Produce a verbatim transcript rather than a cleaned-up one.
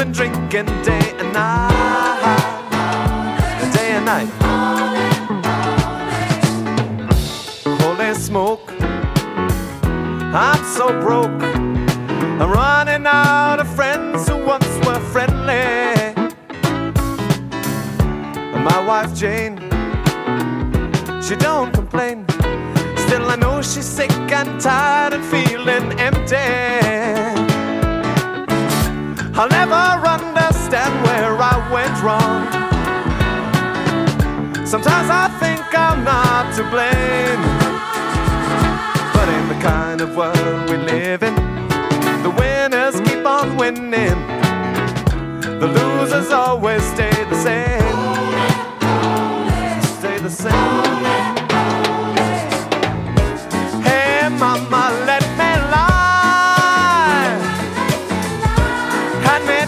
been drinking day and night, day and night. Holy smoke, I'm so broke. I'm running out of friends who once were friendly. My wife Jane, she don't complain. Still I know she's sick and tired and feeling empty. I'll never understand where I went wrong. Sometimes I think I'm not to blame, but in the kind of world we live in, the winners keep on winning, the losers always stay the same. Stay the same.